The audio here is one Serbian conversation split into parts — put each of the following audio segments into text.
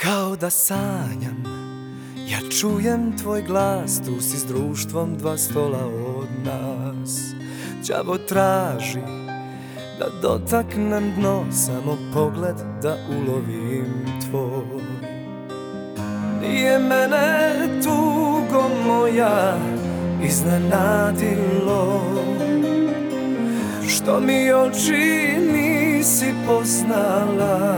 Kao da sanjam, ja čujem tvoj glas, tu si s društvom 2 stola od nas. Đavo traži da dotaknem dno, samo pogled da ulovim tvoj. Nije mene tugo moja iznenadilo, što mi oči nisi poznala,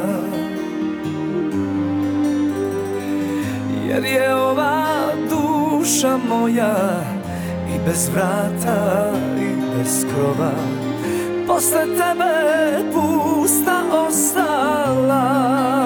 jer je ova duša moja i bez vrata i bez krova, posle tebe pusta ostala.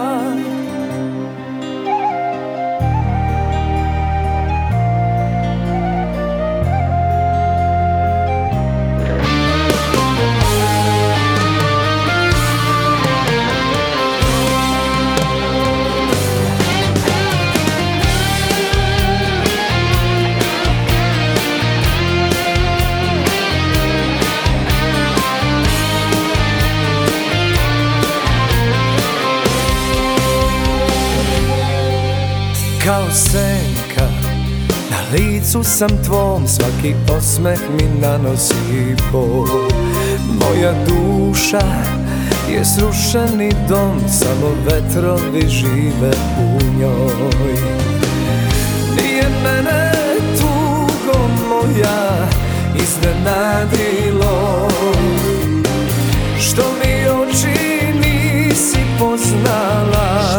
Kao senka na licu sam tvom, svaki osmeh mi nanosi bol. Moja duša je srušeni dom, samo vetrovi žive u njoj. Nije mene tugo moja iznenadilo, što mi oči nisi poznala,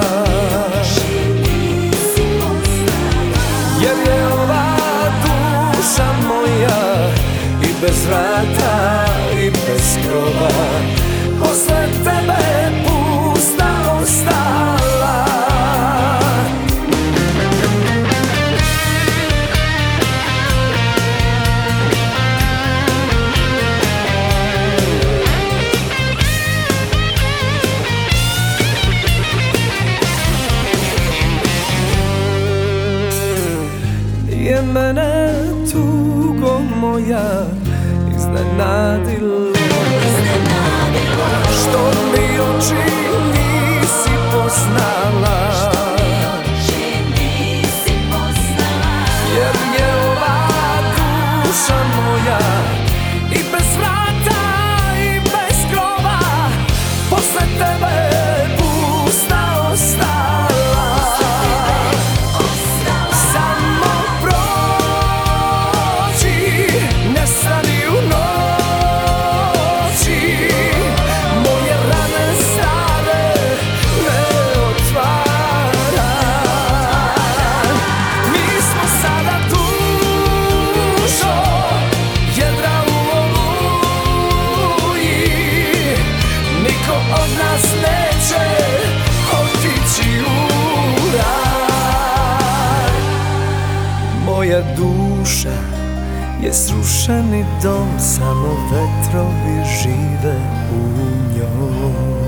jer je ova duša moja i bez vrata i bez krova, posle tebe pusta ostala. Je mene tugo moja iznenadilo, što mi oči nisi poznala, jer je ova duša moja i bez vrata i bez krova, posle tebe pusta ostala. Moja duša je srušeni dom, samo vetrovi žive u njoj.